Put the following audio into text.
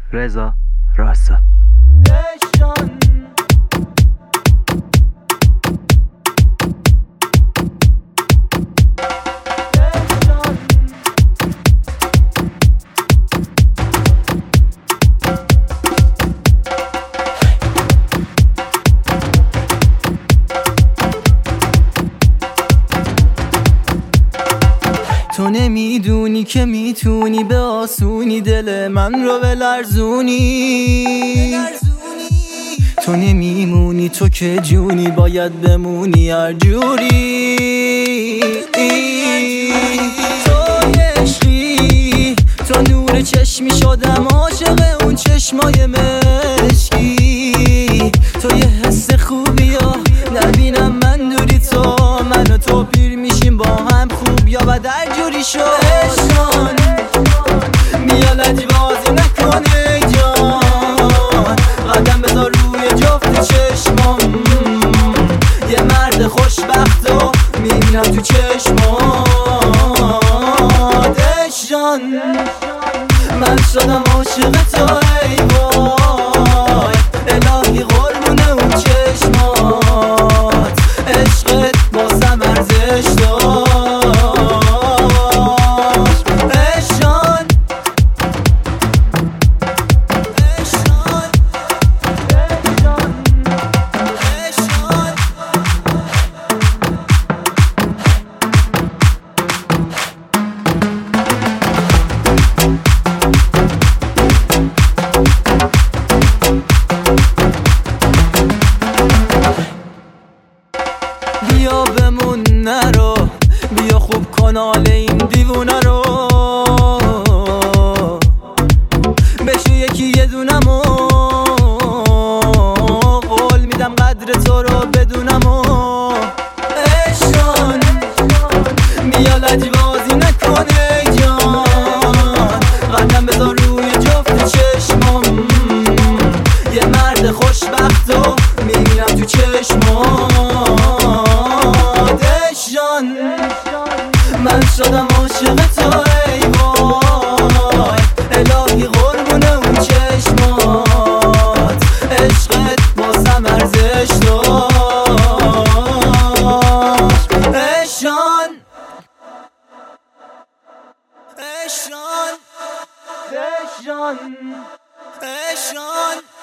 رضا راستا. تو نمیدونی که میتونی به آسونی دل من رو بلرزونی. تو نمیمونی، تو که جونی باید بمونی هر جوری. تو عشقی، تو نور چشمی شدم عاشق اون چشمای مشکی. تو یه حس خوبی ها نبینم من دوری، تو من و تو پیر میشیم با هم خوب یا بد هر جوری شد. عشقان بیا لجبازی نکنه جان، قدم بذار روی جفت چشمام. یه مرد خوشبخت و میبینم تو چشمات. عشقان من شدم عاشق تو ای وای، الهی قربونه اون چشمات. عشقت بازم ارزش داشت. بیا بمون نرو، بیا خوب کن حال این دیوونه رو. بشو یکی یه دونمو، قول میدم قدر تو رو بدونمو. عشقان بیا لجبازی نکنه جان، قدم بذار روی جفت چشمام. یه مرد خوشبخت و میبینم تو چشمام. من شدم عاشق تو ای وای، الهی قربونه اون چشمات. عشقت بازم ارزش داشت. عشقان عشقان عشقان عشقان